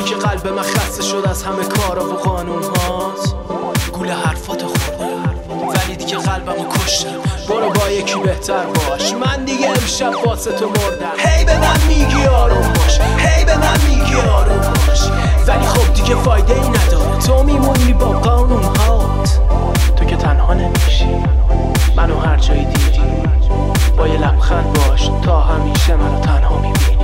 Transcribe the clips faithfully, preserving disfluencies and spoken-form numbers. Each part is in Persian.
نمیفهمی که قلب من خسته شد از همه کارا و قانون هات. گوله حرفاتو خوردم ولی دیگه قلبمو کشتم. برو با یکی بهتر باش، من دیگه امشب واسه تو مردم. هی به من میگی آروم باش، هی به من میگی آروم باش، ولی خب دیگه فایده ای نداره. تو میمونی با قانون هات. تو که تنها نمیشی، منو هر جایی دیدی با یه لبخند باش تا همیشه منو تنها میبینی.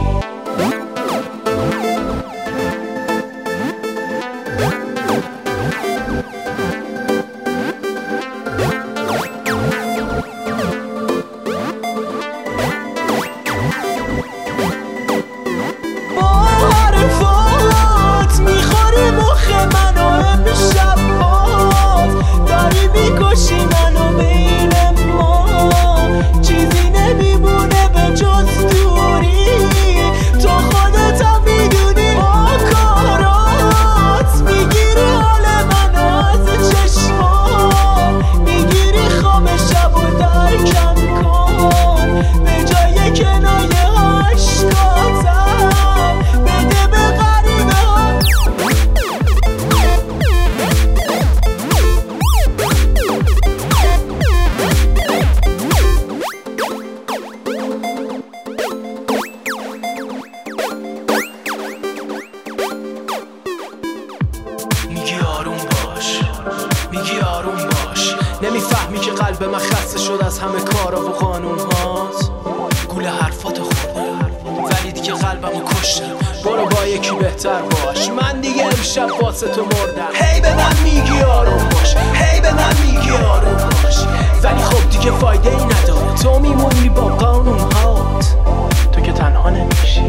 میگی آروم باش، نمیفهمی که قلب من خسته شد از همه کارا و قانون هات. گوله حرفاتو خوردم ولی دیگه قلبمو کشتم. برو با یکی بهتر باش، من دیگه امشب واسه تو مردم. هی به من میگی آروم باش، هی به من میگی آروم باش، ولی خب دیگه فایده ای نداره. تو میمونی با قانون هات. تو که تنها نمیشی،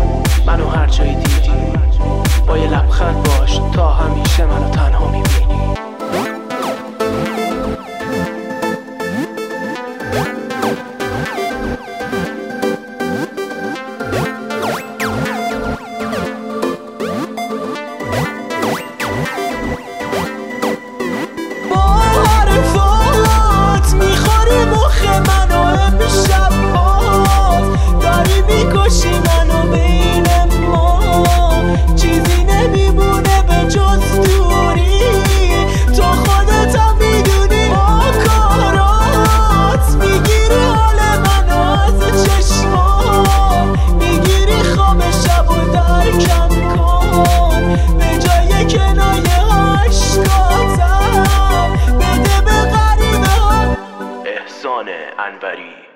منو هر جایی دیدی با یه لبخند باش تا همیشه منو تنها میبینی. انوری